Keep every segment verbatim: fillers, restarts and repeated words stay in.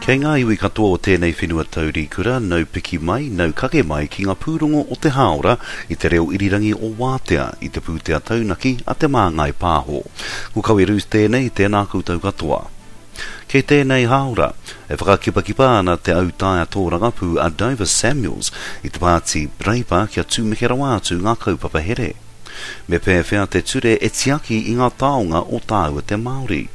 Kei ngā iwi katoa o tēnei whenua tauri kura, nau piki mai, nau kake mai ki ngā pūrongo o te haora i te reo irirangi o Wātea i te pūtea taunaki a te māngai pāho. Kukawi rūs tēnei tēnā koutou katoa. Kei tēnei haora, e whakakipakipa ana te autaia tōranga pū a Davis Samuels i te pāti Breipa kia tūmekera wātu ngā kaupapa here. Me pēwhea te ture e tiaki i ngā taonga o tāua te Māori.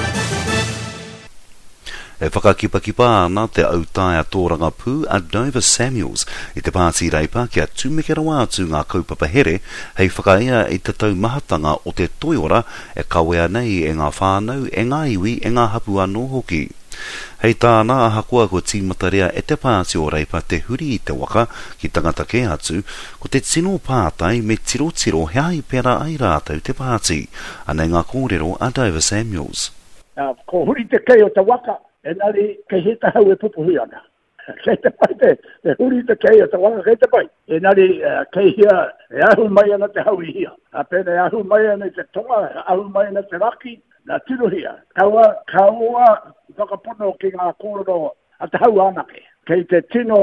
E whakakipakipa ana te autaia tōranga pū a Davis Samuels i te pāti reipa kia tūmekera wātu ngā kaupapa here hei whakaia i te tau mahatanga o te toiora e kawea nei e ngā whānau e ngā iwi e ngā hapu anō hoki. Hei tāna a hakua ko tīmatarea e te pāti o reipa te huri i te waka ki tangata ke atu ko te tino pātai me tiro tiro hei pera ai rātau te pāti anei ngā kōrero a Davis Samuels. Uh, ko huri te kei o te waka e nari kei he ta hau e pupuhi ana. Kei te pai te, te huri te kei o te waka kei te pai. E nari uh, kei hia e ahu mai ana te hau i hia. A pēne e ahu mai ana te tonga, e ahu mai ana te raki, na tiro hia. Kaua, kaua whakapono ki ngā kōrero a te hau anake. Kei te tino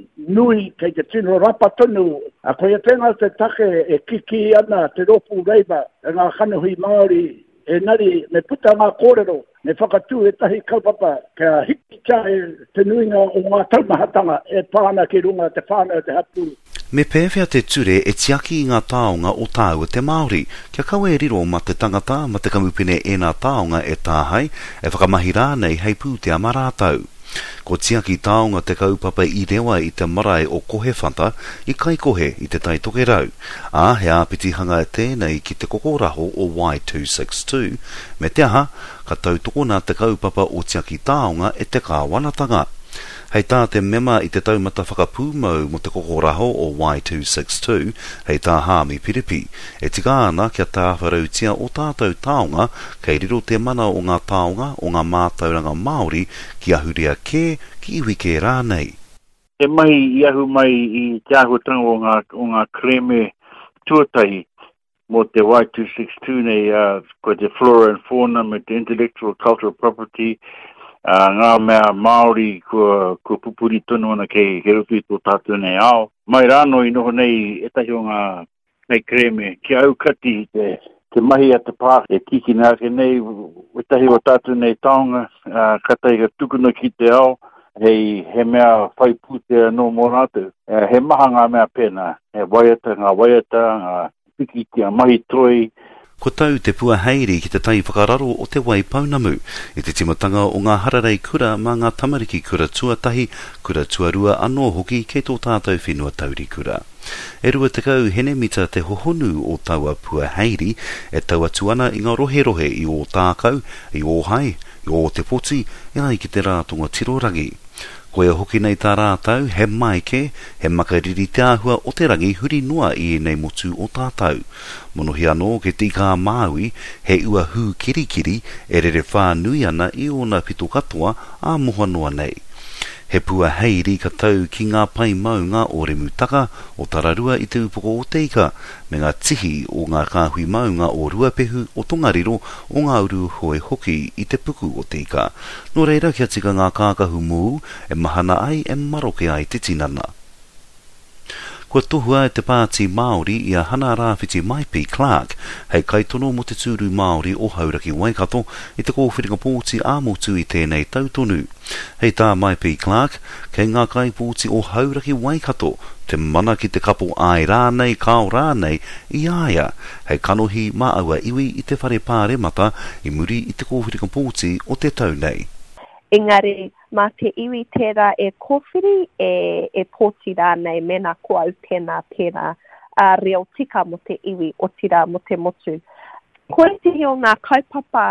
nui, kei te tino rapa tonu, a koe tēnā te take e kiki ana te ropu reiba e ngā kanuhi Māori e nari me puta ngā kōrero, me whakatū e tahi kaupapa kia hiki tae te nuinga o ngā taumahatanga e pāna ki runga te whānau te hapu. Me pēwhea te ture e tiaki i ngā taonga o tāua te Māori, kia kawe riro ma te tangata ma te kamupine e ngā taonga e tāhai e whakamahi rānei hei pūtea marātau. Ko tiaki taonga te kaupapa i rewa i te marae o kohe whanta i kai kohe i te tai toke rau. A he āpiti hanga e tēnei ki te kokoraho o Y two sixty-two, me te aha, ka tau tokona te kaupapa o tiaki taonga e te kāwanatanga. Hei tā te mema i te taumata whakapūmau mo te kokoraho o Y two sixty-two, hei tā hāmi piripi, e tika ana kia tāwharautia o tātou taonga, kei riro te mana o ngā taonga o ngā mātauranga Māori ki ahurea kē ki iwi kē rānei. E mahi i ahu mai i te ahutanga o ngā, o ngā kreme tuatahi mo te Y two sixty-two nei, uh, ko te flora and fauna me te intellectual cultural property, Uh, ngā mea Māori kua, kua pupuri tonu ana kei he rupi tō tātou nei ao. Mai rāno i noho nei e tahi o ngā nei kreme ki au kati te, te mahi a te pā e kiki nā ke nei e tahi o tātou nei taonga uh, katai ka tukuna ki te ao hei he mea whai pūtea no mō rātou. Uh, he maha ngā mea pēnā, he waiata, ngā waiata, ngā piki ki a mahi troi. Ko tau te pua heiri ki te tai whakararo o te wai paunamu, i te timatanga o ngā hararei kura mā ngā tamariki kura tuatahi, kura tuarua anō hoki kei tō tātou whenua tauri kura. E rua te kau hene mita te hohonu o taua pua heiri, e taua tuana i ngā rohe rohe i o tākau, i o hai, i o te poti, e ai ki te rātunga tirorangi. Koe hoki nei tā rātau, he maike, he makariri te āhua o te rangi huri noa i nei motu o tātau. Monohi anō ke tika Māui, he ua hū kirikiri, e rere whānui ana i ona pito katoa a moha noa nei. He pua heiri ka tau ki ngā pai mau ngā ore mutaka o tararua i te upoko o teika, me ngā tihi o ngā kāhui mau ngā o ruapehu o tongariro o ngā uru hoe hoki i te puku o teika. Nō reira kia tika ngā kākahu mū e mahana ai e maroke ai te tinana. Kua tohua e te pāti Māori i a hana rāwhiti Maipi Clark, hei kaitono mo te tūru Māori o Hauraki Waikato i te kōwhiringa pōti āmotu i tēnei tautonu. Hei tā Maipi Clark, kei ngā kai pōti o Hauraki Waikato, te mana ki te kapo ai rānei, kao rānei, i aia, hei kanohi maaua iwi i te whare pāremata i muri i te kōwhiringa pōti o te taunei. Engari, mā te iwi tērā e kōwhiri e, e pōti rānei mena ko au tēnā tērā uh, reo tika mo te iwi o tira mo te motu. Koe te hio ngā kaupapa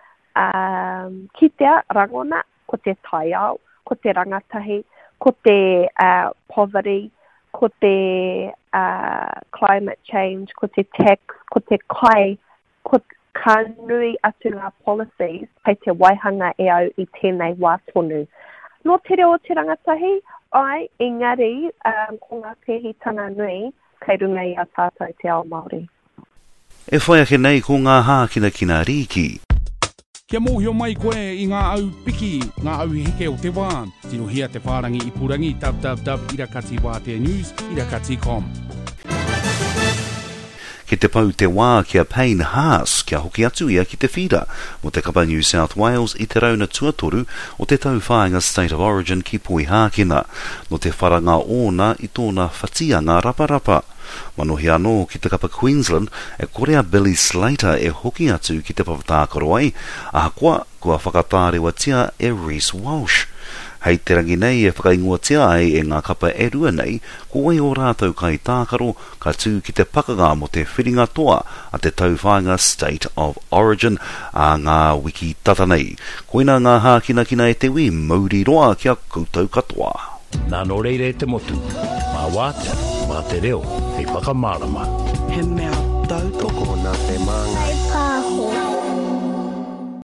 um, ki te rangona, ko te taiao, ko te rangatahi, ko te uh, poverty, ko te uh, climate change, ko te tax, ko te kai, ko te ka nui atu ngā policies hei te waihanga e au i tēnei wā tonu. No te reo te rangatahi, ai, engari, um, ko ngā pēhitanga nui, kei runga i a tātou te ao Māori. E whai ake nei ko ngā hākina kina riki. Kia mōhio mai koe I ngā au piki, ngā au heke o te wā. Tino hia te whārangi I purangi, w w w dot irakati wātea news dot irakati dot com. Ki te pau te wā kia Payne Haas, kia hoki atu ia ki te whira, mo te kapa New South Wales I te rauna tuatoru o te tau whāinga State of Origin ki Pui Hākina, no te wharanga ōna I tōna whatianga raparapa. Manohi anō ki te kapa Queensland, e korea Billy Slater e hoki atu ki te papatākaro ai, a koa kua whakatārewa tia e Reece Walsh. Hei te rangi nei e whakaingoa tia ai e ngā kapa e rua nei, ko wei o rātou kai tākaro ka tū ki te pakanga mo te whiringa toa a te tauwhāinga State of Origin a ngā wiki tata nei. Koina ngā hākina kina e te wi mauri roa kia koutou katoa. Nā no reire te motu, mā wātea, mā te reo, hei whakamārama. He mea tau toko nā te māngai